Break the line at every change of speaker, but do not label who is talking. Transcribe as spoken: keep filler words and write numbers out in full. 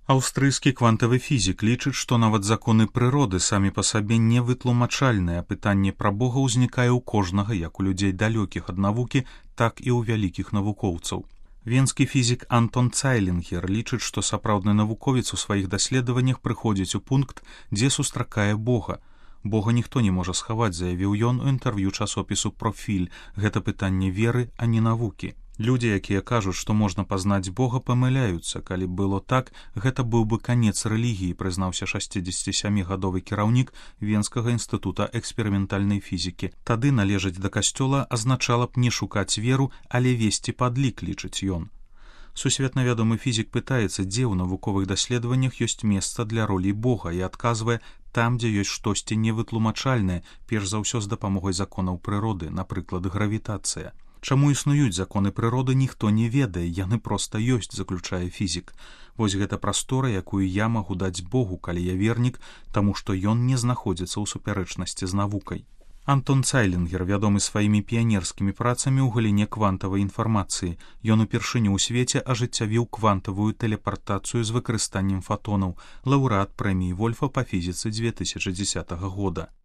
Аўстрыйскі квантавы фізік лічыць, што нават законы прыроды самі па сабе не вытлумачальныя, а пытанне пра Бога ўзнікае ў кожнага, як у людзей далёкіх ад навукі, так і ў вялікіх навукоўцаў. Венскі фізік Антон Цайлінгер лічыць, што сапраўдны навуковец у сваіх даследаваннях прыходзіць у пункт, дзе сустракае Бога. Бога ніхто не можа схаваць, заявіў ён у інтэрв'ю часопісу «Профіль». Гэта пытанне веры, а не навукі. Людзі, якія кажуць, што можна пазнаць Бога, памыляюцца. Калі б было так, гэта быў бы канец рэлігіі, прызнаўся шасцідзесяцісямігадовы кіраўнік Венскага інстытута эксперыментальнай фізікі. Тады належаць да касцёла азначала б не шукаць веру, але весці падлік, лічыць ён. Сусветна вядомы фізік пытаецца, дзе ў навуковых даследаваннях ёсць месца для ролі Бога, і адказвае, там, дзе ёсць штосьці невытлумачальнае, перш за ўсё з дапамогай законаў прыроды, напрыклад, гравітацыя. Чаму існуюць законы прыроды, ніхто не ведае, яны проста ёсць, заключае фізік. Вось гэта прастора, якую я магу даць Богу, калі я вернік, таму што ён не знаходзіцца ў супярэчнасці з навукай. Антон Цайлінгер вядомы сваімі піянерскімі працамі ў галіне квантавай інфармацыі. Ён упершыню ў свеце ажыццявіў квантавую тэлепартацыю з выкарыстаннем фатонаў, лаўрэат прэміі Вольфа па фізіцы дзве тысячы дзесятага года.